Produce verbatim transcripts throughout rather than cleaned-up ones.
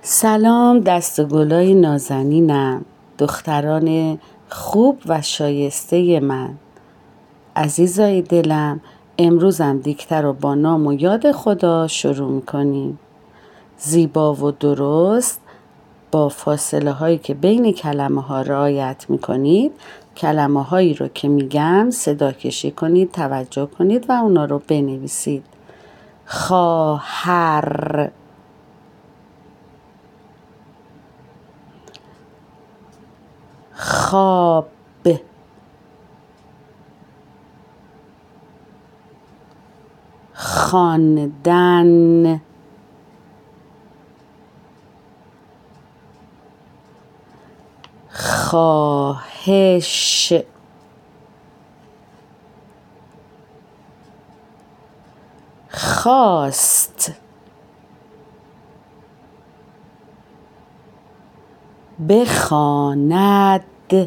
سلام دسته‌گلای نازنینم، دختران خوب و شایسته من. عزیزای دلم، امروزم دیکته رو با نام و یاد خدا شروع میکنیم. زیبا و درست با فاصله هایی که بین کلمه ها رعایت میکنید، کلمه هایی رو که میگم صدا کشی کنید، توجه کنید و اونا رو بنویسید. خواهر، خواب، خواندن، خواهش، خواست، بخواند،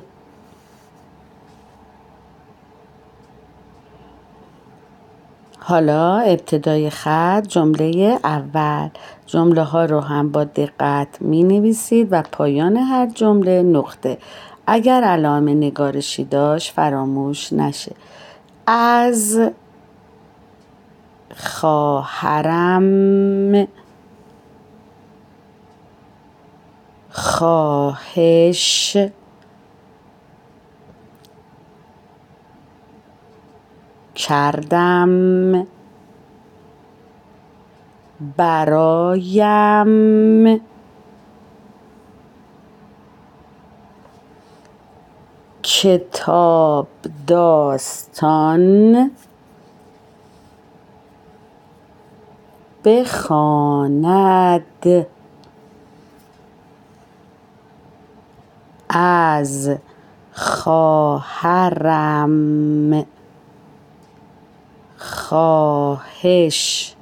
حالا ابتدای خط جمله اول. جمله ها رو هم با دقت می نویسید و پایان هر جمله نقطه. اگر علامه نگارشی داشت فراموش نشه. از خواهرم خواهش کردم، برایم کتاب داستان بخواند. از خواهرم خواهش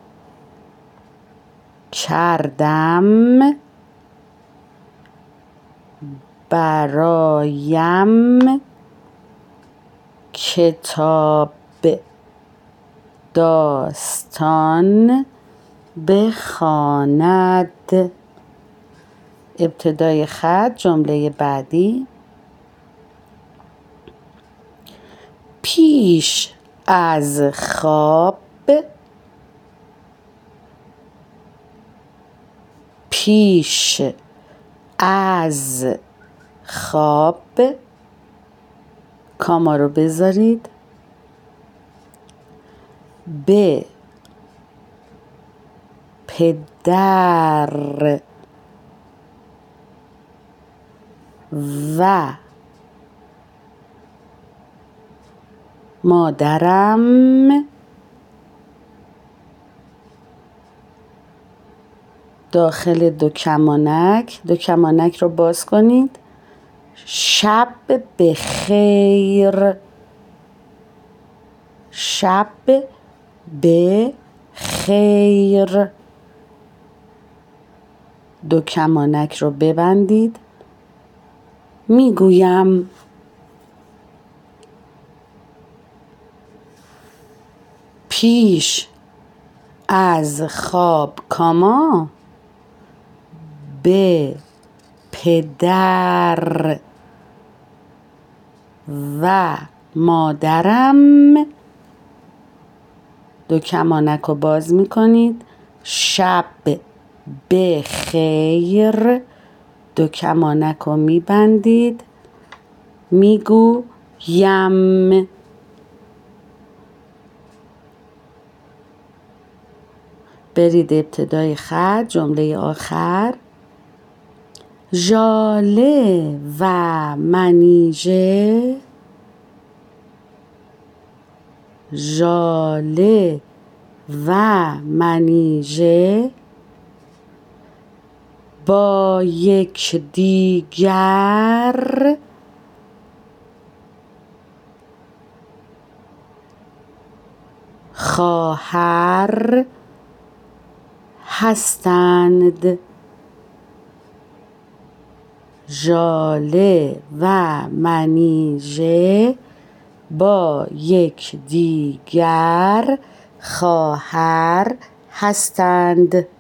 کردم، برایم کتاب داستان بخواند. ابتدای خط جمله بعدی. پیش از خواب، پیش از خواب، کاما رو بذارید. به پدر و مادرم داخل دو کمانک دو کمانک رو باز کنید. شب بخیر، شب بخیر. دو کمانک رو ببندید. میگویم پیش از خواب کاما به پدر و مادرم دو کمانک رو باز میکنید. شب بخیر، دو کمانک رو میبندید. میگویم برید ابتدای خط جمله آخر. ژاله و منیژه، ژاله و منیژه با یکدیگر خواهر هستند. ژاله و منیژه با یکدیگر خواهر هستند.